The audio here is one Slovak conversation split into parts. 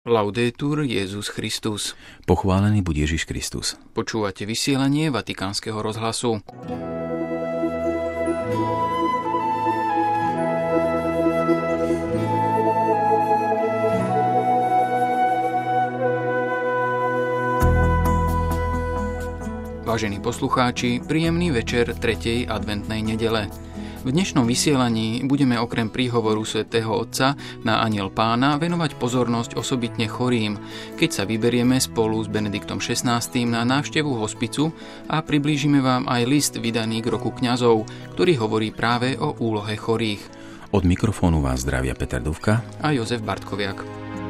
Laudetur Jesus Christus. Pochválený buď Ježiš Kristus. Počúvate vysielanie Vatikánskeho rozhlasu. Vážení poslucháči, príjemný večer 3. adventnej nedele. V dnešnom vysielaní budeme okrem príhovoru svätého Otca na Anjel Pána venovať pozornosť osobitne chorým, keď sa vyberieme spolu s Benediktom XVI na návštevu hospicu a priblížime vám aj list vydaný k roku kňazov, ktorý hovorí práve o úlohe chorých. Od mikrofónu vás zdravia Peter Dufka a Jozef Bartkoviak.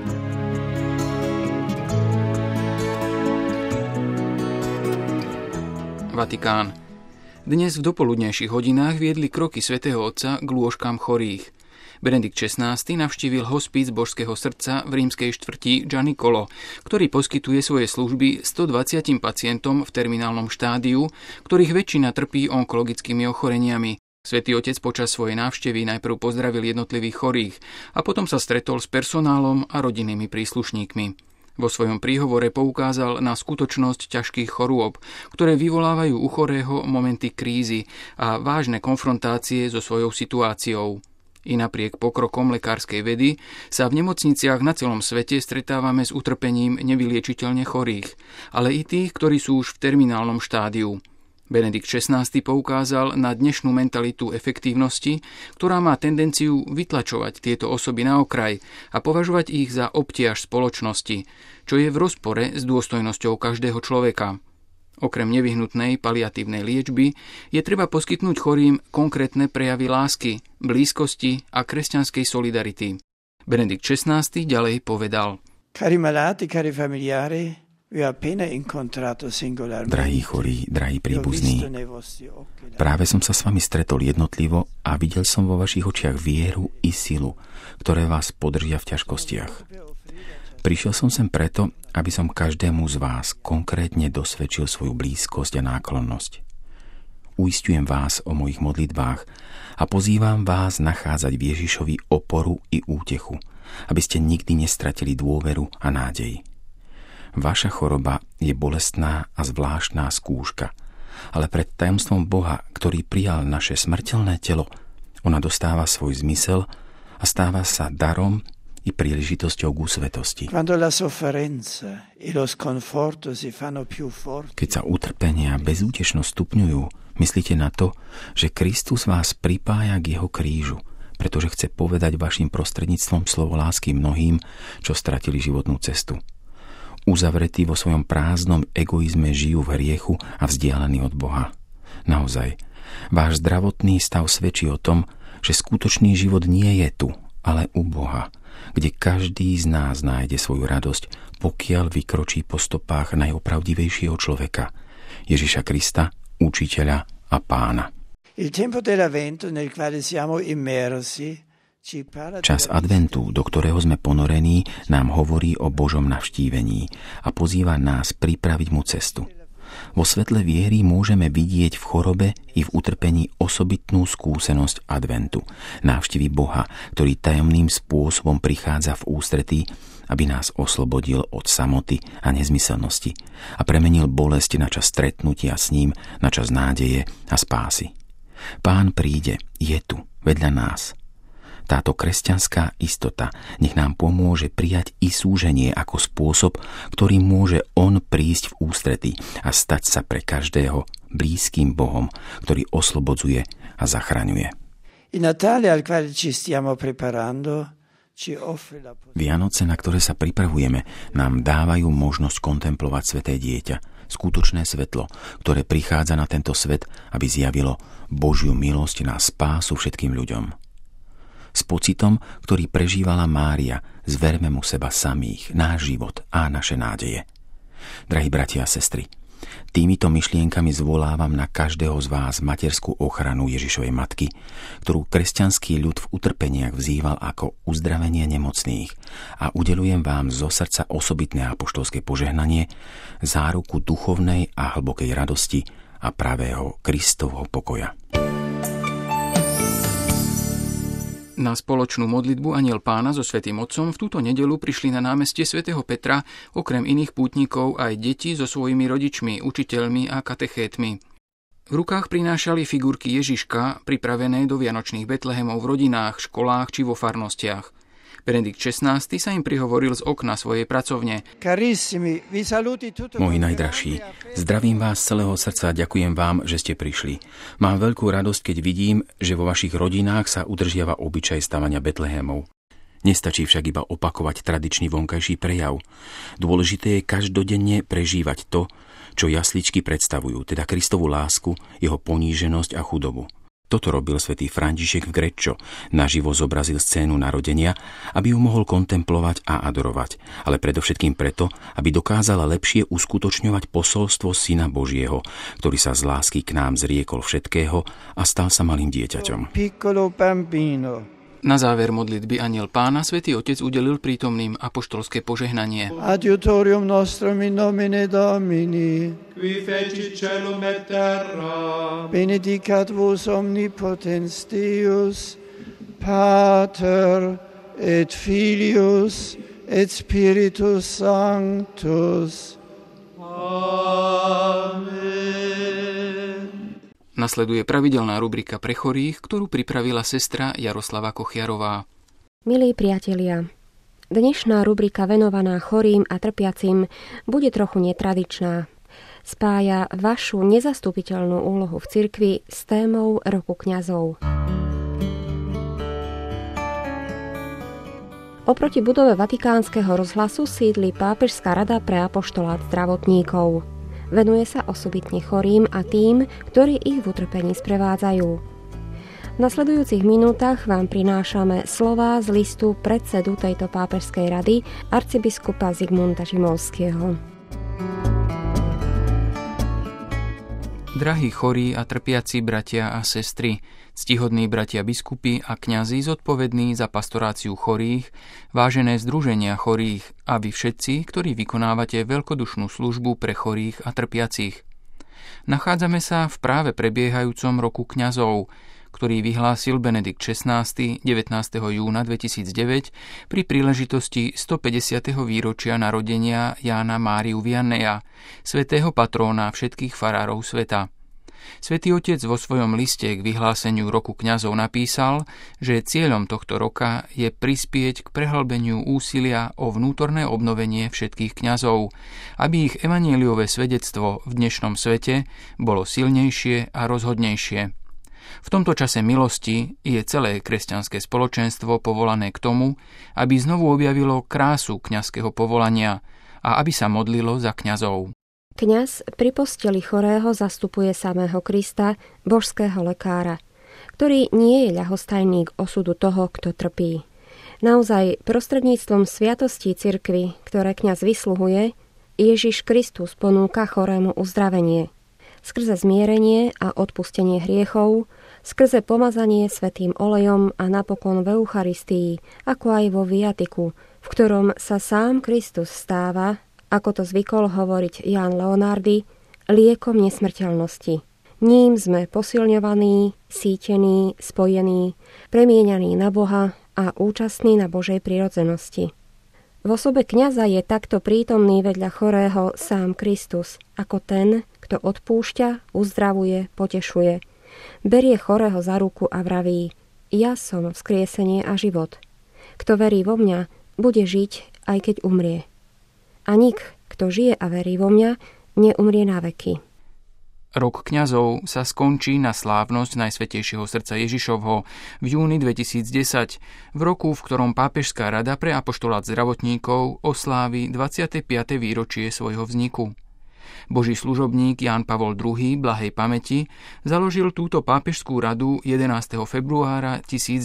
Vatikán. Dnes v dopoludnejších hodinách viedli kroky svätého Otca k lôžkam chorých. Benedikt XVI navštívil hospic Božského srdca v rímskej štvrti Gianicolo, ktorý poskytuje svoje služby 120 pacientom v terminálnom štádiu, ktorých väčšina trpí onkologickými ochoreniami. Svätý Otec počas svojej návštevy najprv pozdravil jednotlivých chorých a potom sa stretol s personálom a rodinnými príslušníkmi. Vo svojom príhovore poukázal na skutočnosť ťažkých chorôb, ktoré vyvolávajú u chorého momenty krízy a vážne konfrontácie so svojou situáciou. I napriek pokrokom lekárskej vedy sa v nemocniciach na celom svete stretávame s utrpením nevyliečiteľne chorých, ale i tých, ktorí sú už v terminálnom štádiu. Benedikt XVI poukázal na dnešnú mentalitu efektívnosti, ktorá má tendenciu vytlačovať tieto osoby na okraj a považovať ich za obtiaž spoločnosti, čo je v rozpore s dôstojnosťou každého človeka. Okrem nevyhnutnej paliatívnej liečby je treba poskytnúť chorým konkrétne prejavy lásky, blízkosti a kresťanskej solidarity. Benedikt XVI ďalej povedal: Cari malati, cari familiari, drahí chorí, drahí príbuzní, práve som sa s vami stretol jednotlivo a videl som vo vašich očiach vieru i silu, ktoré vás podržia v ťažkostiach. Prišiel som sem preto, aby som každému z vás konkrétne dosvedčil svoju blízkosť a náklonnosť. Uisťujem vás o mojich modlitbách a pozývam vás nachádzať v Ježišovi oporu i útechu, aby ste nikdy nestratili dôveru a nádej. Vaša choroba je bolestná a zvláštna skúška, ale pred tajomstvom Boha, ktorý prijal naše smrteľné telo, ona dostáva svoj zmysel a stáva sa darom i príležitosťou k svetosti. Keď sa utrpenia a bezútešnosť stupňujú, myslíte na to, že Kristus vás pripája k jeho krížu, pretože chce povedať vašim prostredníctvom slovo lásky mnohým, čo stratili životnú cestu. Uzavretí vo svojom prázdnom egoizme žijú v hriechu a vzdialení od Boha. Naozaj, váš zdravotný stav svedčí o tom, že skutočný život nie je tu, ale u Boha, kde každý z nás nájde svoju radosť, pokiaľ vykročí po stopách najopravdivejšieho človeka, Ježiša Krista, učiteľa a pána. Il tempo dell'avvento nel quale siamo immersi. Čas adventu, do ktorého sme ponorení, nám hovorí o Božom navštívení a pozýva nás pripraviť mu cestu. Vo svetle viery môžeme vidieť v chorobe i v utrpení osobitnú skúsenosť adventu, návštevy Boha, ktorý tajomným spôsobom prichádza v ústretí, aby nás oslobodil od samoty a nezmyselnosti a premenil bolesť na čas stretnutia s ním, na čas nádeje a spásy. Pán príde, je tu, vedľa nás. Táto kresťanská istota nech nám pomôže prijať i súženie ako spôsob, ktorým môže on prísť v ústretí a stať sa pre každého blízkym Bohom, ktorý oslobodzuje a zachraňuje. Vianoce, na ktoré sa pripravujeme, nám dávajú možnosť kontemplovať sväté dieťa, skutočné svetlo, ktoré prichádza na tento svet, aby zjavilo Božiu milosť na spásu všetkým ľuďom. S pocitom, ktorý prežívala Mária, zverme mu seba samých, náš život a naše nádeje. Drahí bratia a sestry, týmito myšlienkami zvolávam na každého z vás materskú ochranu Ježišovej matky, ktorú kresťanský ľud v utrpeniach vzýval ako uzdravenie nemocných, a udeľujem vám zo srdca osobitné apoštolské požehnanie, záruku duchovnej a hlbokej radosti a pravého Kristovho pokoja. Na spoločnú modlitbu Anjel Pána so Svätým Otcom v túto nedeľu prišli na námestie svätého Petra okrem iných pútnikov aj deti so svojimi rodičmi, učiteľmi a katechétmi. V rukách prinášali figurky Ježiška, pripravené do vianočných betlehemov v rodinách, školách či vo farnostiach. Benedikt XVI sa im prihovoril z okna svojej pracovne. Moji najdražší, zdravím vás z celého srdca a ďakujem vám, že ste prišli. Mám veľkú radosť, keď vidím, že vo vašich rodinách sa udržiava obyčaj stavania betlehemov. Nestačí však iba opakovať tradičný vonkajší prejav. Dôležité je každodenne prežívať to, čo jasličky predstavujú, teda Kristovu lásku, jeho poníženosť a chudobu. Toto robil svätý František v Greccio. Naživo zobrazil scénu narodenia, aby ju mohol kontemplovať a adorovať, ale predovšetkým preto, aby dokázala lepšie uskutočňovať posolstvo Syna Božieho, ktorý sa z lásky k nám zriekol všetkého a stal sa malým dieťaťom. Na záver modlitby Anjel Pána Svätý Otec udelil prítomným apoštolské požehnanie. Adiutorium nostrum in nomine Domini, qui fecit caelum et terra, benedicat vos omnipotens Deus, Pater et Filius et Spiritus Sanctus. Amen. Nasleduje pravidelná rubrika pre chorých, ktorú pripravila sestra Jaroslava Kochiarová. Milí priatelia, dnešná rubrika venovaná chorým a trpiacim bude trochu netradičná. Spája vašu nezastupiteľnú úlohu v cirkvi s témou Roku kňazov. Oproti budove Vatikánskeho rozhlasu sídli Pápežská rada pre apoštolát zdravotníkov. Venuje sa osobitne chorým a tým, ktorí ich v utrpení sprevádzajú. V nasledujúcich minútach vám prinášame slová z listu predsedu tejto pápežskej rady, arcibiskupa Zigmunda Žimovského. Drahí chorí a trpiaci bratia a sestry, ctihodní bratia biskupy a kňazi zodpovední za pastoráciu chorých, vážené združenia chorých a vy všetci, ktorí vykonávate veľkodušnú službu pre chorých a trpiacich. Nachádzame sa v práve prebiehajúcom roku kňazov, ktorý vyhlásil Benedikt XVI 19. júna 2009 pri príležitosti 150. výročia narodenia Jána Máriu Vianneja, svätého patróna všetkých farárov sveta. Svätý Otec vo svojom liste k vyhláseniu roku kňazov napísal, že cieľom tohto roka je prispieť k prehlbeniu úsilia o vnútorné obnovenie všetkých kňazov, aby ich evanjeliové svedectvo v dnešnom svete bolo silnejšie a rozhodnejšie. V tomto čase milosti je celé kresťanské spoločenstvo povolané k tomu, aby znovu objavilo krásu kňazského povolania a aby sa modlilo za kňazov. Kňaz pri posteli chorého zastupuje samého Krista, božského lekára, ktorý nie je ľahostajný k osudu toho, kto trpí. Naozaj prostredníctvom sviatostí cirkvi, ktoré kňaz vysluhuje, Ježiš Kristus ponúka chorému uzdravenie. Skrze zmierenie a odpustenie hriechov, skrze pomazanie svätým olejom a napokon v Eucharistii, ako aj vo viatiku, v ktorom sa sám Kristus stáva, ako to zvykol hovoriť Jan Leonardi, liekom nesmrteľnosti. Ním sme posilňovaní, sítení, spojení, premieňaní na Boha a účastní na Božej prirodzenosti. V osobe kňaza je takto prítomný vedľa chorého sám Kristus, ako ten, kto odpúšťa, uzdravuje, potešuje. Berie chorého za ruku a vraví: Ja som vzkriesenie a život. Kto verí vo mňa, bude žiť, aj keď umrie. A nik, kto žije a verí vo mňa, neumrie na veky. Rok kňazov sa skončí na slávnosť Najsvätejšieho srdca Ježišovho v júni 2010, v roku, v ktorom Pápežská rada pre apoštolát zdravotníkov oslávi 25. výročie svojho vzniku. Boží služobník Ján Pavol II blahej pamäti založil túto pápežskú radu 11. februára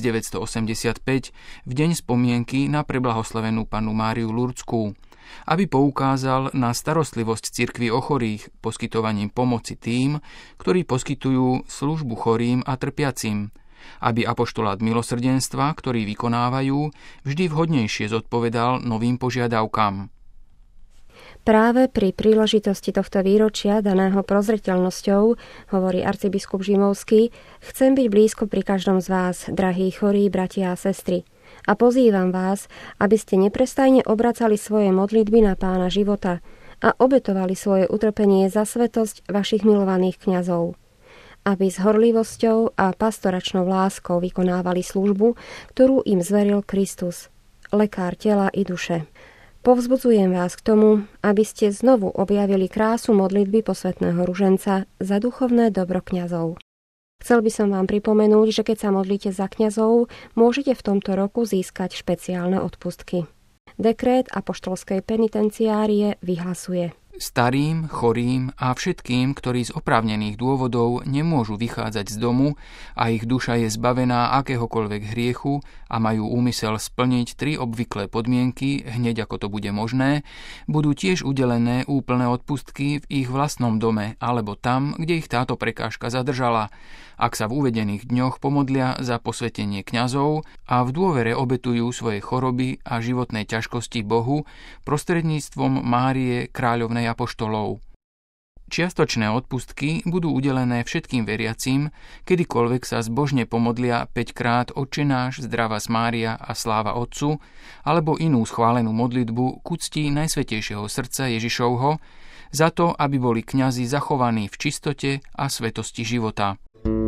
1985 v deň spomienky na preblahoslavenú pannu Máriu Lurdskú, aby poukázal na starostlivosť cirkvi o chorých poskytovaním pomoci tým, ktorí poskytujú službu chorým a trpiacim, aby apoštolát milosrdenstva, ktorý vykonávajú, vždy vhodnejšie zodpovedal novým požiadavkám. Práve pri príležitosti tohto výročia daného prozreteľnosťou, hovorí arcibiskup Žimovský, chcem byť blízko pri každom z vás, drahí chorí bratia a sestry. A pozývam vás, aby ste neprestajne obracali svoje modlitby na Pána života a obetovali svoje utrpenie za svätosť vašich milovaných kňazov. Aby s horlivosťou a pastoračnou láskou vykonávali službu, ktorú im zveril Kristus, lekár tela i duše. Povzbudzujem vás k tomu, aby ste znovu objavili krásu modlitby posvätného ruženca za duchovné dobro kňazov. Chcel by som vám pripomenúť, že keď sa modlíte za kňazov, môžete v tomto roku získať špeciálne odpustky. Dekrét apoštolskej penitenciárie vyhlasuje: Starým, chorým a všetkým, ktorí z oprávnených dôvodov nemôžu vychádzať z domu a ich duša je zbavená akéhokoľvek hriechu a majú úmysel splniť 3 obvyklé podmienky, hneď ako to bude možné, budú tiež udelené úplné odpustky v ich vlastnom dome alebo tam, kde ich táto prekážka zadržala, ak sa v uvedených dňoch pomodlia za posvetenie kňazov a v dôvere obetujú svoje choroby a životné ťažkosti Bohu prostredníctvom Márie, kráľovnej apoštolov. Čiastočné odpustky budú udelené všetkým veriacím, kedykoľvek sa zbožne pomodlia 5-krát Otčenáš, Zdravás Mária a sláva Otcu, alebo inú schválenú modlitbu k úcti Najsvätejšieho srdca Ježišovho, za to, aby boli kňazi zachovaní v čistote a svetosti života.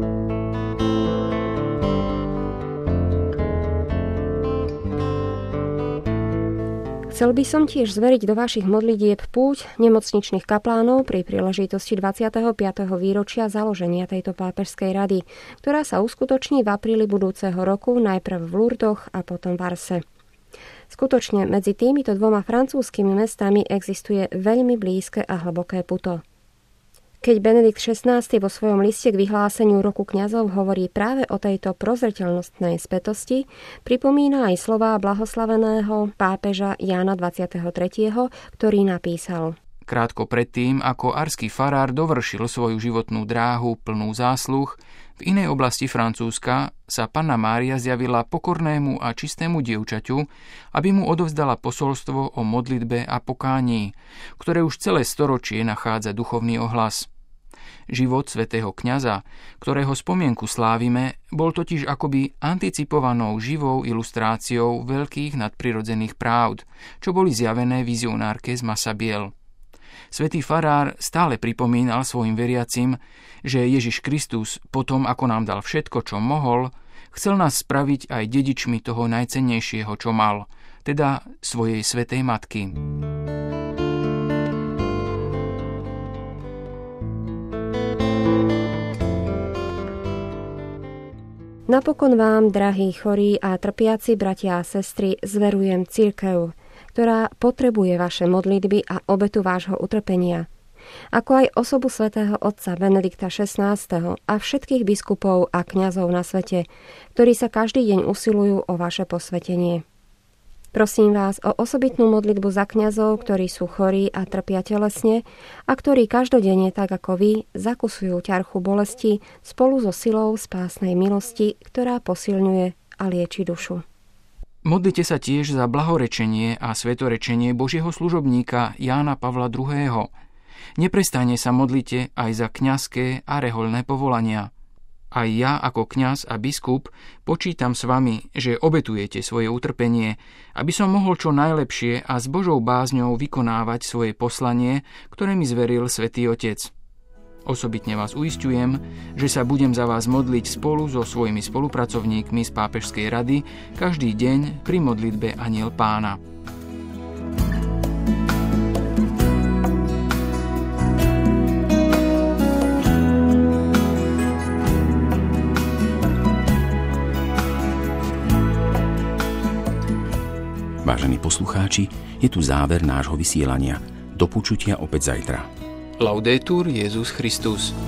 Chcel by som tiež zveriť do vašich modlitieb púť nemocničných kaplánov pri príležitosti 25. výročia založenia tejto pápežskej rady, ktorá sa uskutoční v apríli budúceho roku najprv v Lurdoch a potom v Arse. Skutočne medzi týmito 2 francúzskymi mestami existuje veľmi blízke a hlboké puto. Keď Benedikt XVI vo svojom liste k vyhláseniu roku kňazov hovorí práve o tejto prozreteľnostnej spätosti, pripomína aj slová blahoslaveného pápeža Jána 23., ktorý napísal: Krátko predtým, ako arský farár dovršil svoju životnú dráhu plnú zásluh, v inej oblasti Francúzska sa Panna Mária zjavila pokornému a čistému dievčaťu, aby mu odovzdala posolstvo o modlitbe a pokání, ktoré už celé storočie nachádza duchovný ohlas. Život svätého kňaza, ktorého spomienku slávime, bol totiž akoby anticipovanou živou ilustráciou veľkých nadprirodzených pravd, čo boli zjavené vizionárke z Massabielle. Svätý farár stále pripomínal svojim veriacim, že Ježiš Kristus, potom ako nám dal všetko, čo mohol, chcel nás spraviť aj dedičmi toho najcennejšieho, čo mal, teda svojej svätej matky. Napokon vám, drahí chorí a trpiaci bratia a sestry, zverujem cirkev, ktorá potrebuje vaše modlitby a obetu vášho utrpenia, ako aj osobu svätého otca Benedikta XVI a všetkých biskupov a kňazov na svete, ktorí sa každý deň usilujú o vaše posvetenie. Prosím vás o osobitnú modlitbu za kňazov, ktorí sú chorí a trpia telesne a ktorí každodenne, tak ako vy, zakusujú ťarchu bolesti spolu so silou spásnej milosti, ktorá posilňuje a lieči dušu. Modlite sa tiež za blahorečenie a svetorečenie Božieho služobníka Jána Pavla II. Neprestajne sa modlite aj za kňazské a rehoľné povolania. Aj ja ako kňaz a biskup počítam s vami, že obetujete svoje utrpenie, aby som mohol čo najlepšie a s Božou bázňou vykonávať svoje poslanie, ktoré mi zveril Svätý Otec. Osobitne vás uisťujem, že sa budem za vás modliť spolu so svojimi spolupracovníkmi z Pápežskej rady každý deň pri modlitbe Anjel Pána. Vážení poslucháči, je tu záver nášho vysielania. Do počutia opäť zajtra. Laudetur Jesus Christus.